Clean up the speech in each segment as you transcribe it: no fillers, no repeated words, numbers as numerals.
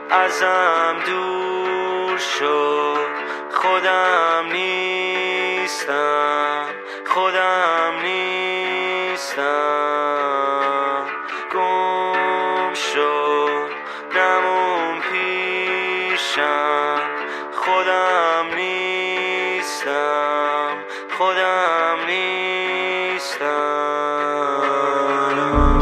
ازم دور شو، خودم نیستم، خودم نیستم. گم شو نمون پیشم، خودم نیستم، خودم نیستم.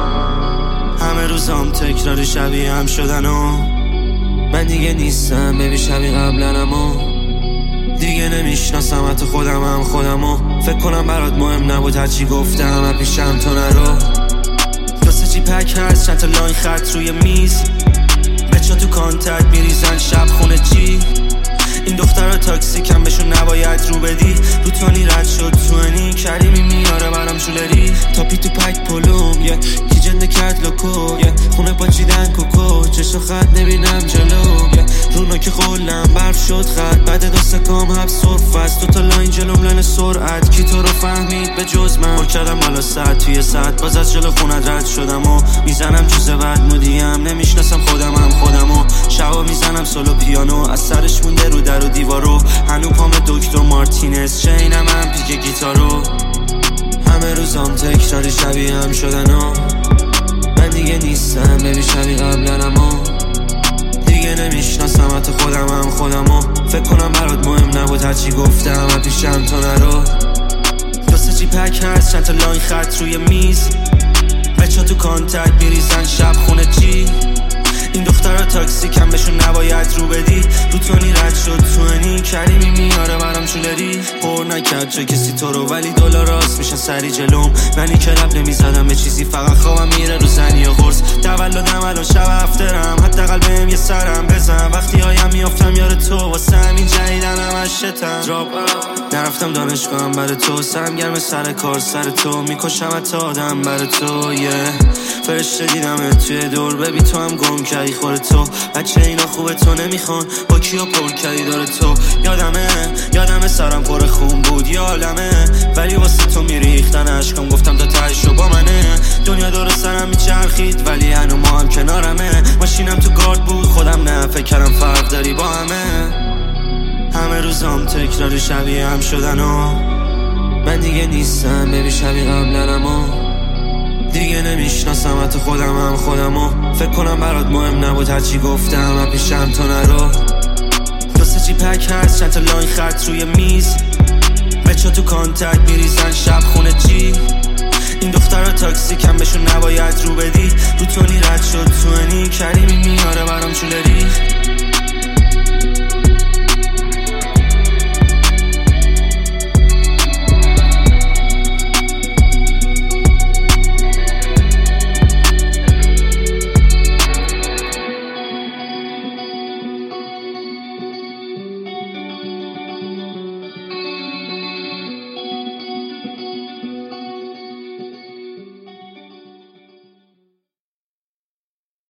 همه روزام تکرار شبیه هم شدن و من دیگه نیستم ببی شبیه قبلنمو دیگه نمیشناسم حتی خودمم خودمو. فکر کنم برات مهم نبود هرچی گفتم پیشم تو نرو. دسته چی پک هست چند تا لاین خط روی میز، بچه تو کانتکت میریزن شب خونه چی. این دخترها تاکسی کم بهشون نباید رو بدی. رو تانی رد شد تو انی کریمی میاره برام جولری. تاپی تو پک پلوم کی جنده کرد لوکو خونه پاچیدن کوکو چشم خط نبینم جلو رونا که خولم برف شد خط بعد دست کام حب صرف است. دو تا لاین جلوم لن سرعت کی تو رو فهمید به جز من. مر کردم بالا ساعت توی ساعت باز از جلو خونت رد شدم و میزنم جوزه بعد مودیم نمیشناسم خودمم خودمو. شبا میزنم سولو پیانو از سرش مونده رو در و دیوارو. هنو پام دکتر مارتینز شینم هم پیک گیتارو. همه روزام تکرار شبیه هم شدن و من دیگه نیستم ببی شبیه قبلنمو دیگه نمیشناسم حتی خودمم خودمو. فکر کنم برات مهم نبود هرچی گفتم پیشم تو نرو. دسته چی پک هست چند تا لاین خط روی میز، بچه تو کانتکت میریزن شب خونه چی. این دخترها تاکسی کم بهشون نباید رو بدی. رو تونی رد شد تو انی کریمی میاره برام جولری. پر نکرد جا کسی تو رو ولی دلار راست میشن سری جلوم. منی که رب نمیزدم به چیزی فقط خوابم میره رو زنی و قرص. تولدم الان شب افترم حداقل بهم یه سرم بزن. وقتی هایم میافتم یار تو واسه همین جدیدن همش شتم. نرفتم دانشگاهم برای تو سرم گرم سر کار سر تو میکشم حتی آدم برای تو فرشته دیدم توی دور ببی تو هم گم کردی خور تو. بچه اینا خوبه تو نمیخوان با کیا پر کردی داره تو. یادمه سرم پر خون بود یه عالمه ولی واسه تو میریختن عشقم گفتم تا تهشو با منه. دنیا دور سرم میچرخید ولی هنو ما هم کنارمه. ماشینم تو گارد بود خودم نه فکر کردم فرق داری با همه روزام تکرار شبیه هم شدن و من دیگه نیستم ببی شبیه قبلنمو دیگه نمیشناسم حتی خودمم خودمو. فکر کنم برات مهم نبود هرچی گفتم پیشم تو نرو. دسته چی پک هست چند تا لاین خط روی میز، بچه تو کانتکت میریزن شب خونه چی. این دخترها تاکسی کم بهشون نباید رو بدی. رو تونی رد شد تو انی کریمی میاره برام جولری.